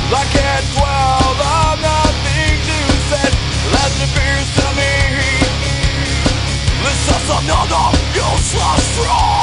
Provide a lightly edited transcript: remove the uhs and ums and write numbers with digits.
I can't dwell on nothing to say. That appears to me. This is another useless throne.